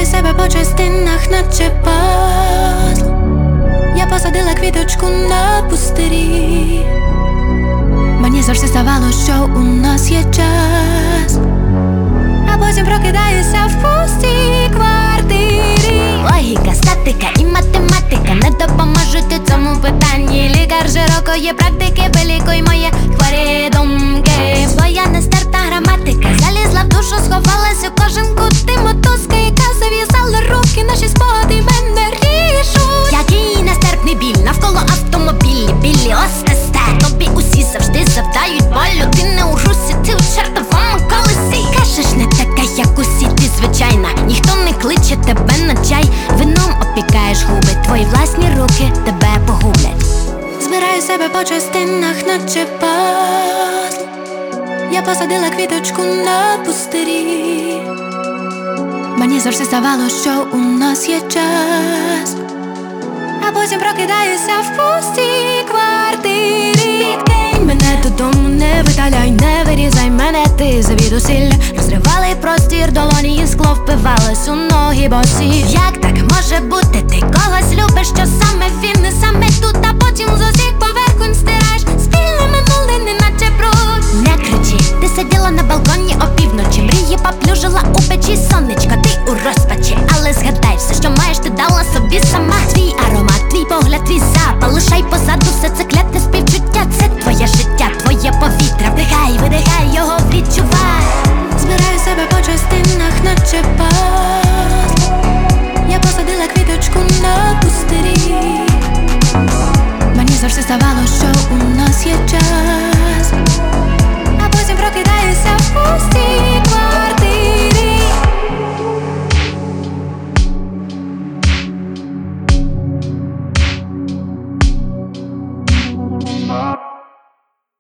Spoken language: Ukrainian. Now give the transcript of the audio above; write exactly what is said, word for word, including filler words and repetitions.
Збираю себе по частинах, наче пазл. Я посадила квіточку на пустирі. Мені завжди здавалося, що у нас є час, а потім прокидаюся в пустій квартирі. Логіка, статика і математика не допоможуть у цьому питанні. Лікар широкої практики, вилікуй мої хворі думки. Своя нестерта граматика залізла в душу, сховалась у кожен кут. Ти мотузка, яка зав'язала руки, наші спогади мене ріжуть. Який нестерпний біль, навколо автомобілі, білі остесте. Тобі усі завжди завдають болю. Ти не у русі, ти у чертовому колесі. Кажеш, не така, як усі, ти звичайна. Ніхто не кличе тебе на чай. Вином опікаєш губи, твої власні руки тебе погублять. Збираю себе по частинах, наче пазл. Я посадила квіточку на пустирі. Мені завжди здавалося, що у нас є час, а потім прокидаюся в пустій квартирі. Підкинь мене додому, не видаляй, не вирізай мене, ти завідусілля. Розривали простір, долоні і скло впивались у ноги босі. Як так може бути? Ти когось любиш, що саме він, не саме тут, а потім з усіх поверхонь стираєш спільне минуле, неначе бруд. Не кричи, ти сиділа на балконі опівночі, мрії поплюжила у печі сонечко, ти у розпачі. Але згадай, все, що маєш, ти дала собі сама. Твій аромат, твій погляд, твій запах, лишай позаду все це кляте співчуття. Це твоє життя, твоє повітря. Вдихай, видихай його, відчувай. Збираю себе по частинах, наче пазл. Я посадила квіточку на пустирі. Мені завжди здавалося, що у нас є час, а потім прокидаюся в пустій квартирі.